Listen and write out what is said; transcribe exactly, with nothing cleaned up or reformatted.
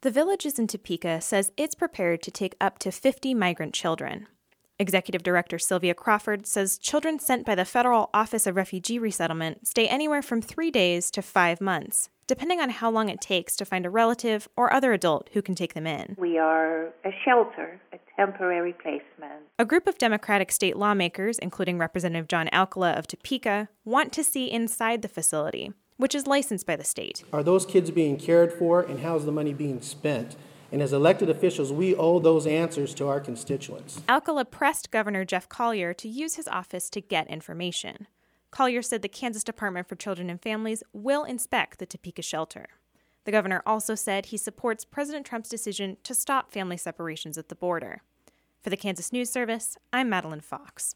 The Villages in Topeka says it's prepared to take up to fifty migrant children. Executive Director Sylvia Crawford says children sent by the Federal Office of Refugee Resettlement stay anywhere from three days to five months, depending on how long it takes to find a relative or other adult who can take them in. We are a shelter, a temporary placement. A group of Democratic state lawmakers, including Representative John Alcala of Topeka, want to see inside the facility, which is licensed by the state. Are those kids being cared for, and how's the money being spent? And as elected officials, we owe those answers to our constituents. Alcala pressed Governor Jeff Collier to use his office to get information. Collier said the Kansas Department for Children and Families will inspect the Topeka shelter. The governor also said he supports President Trump's decision to stop family separations at the border. For the Kansas News Service, I'm Madeline Fox.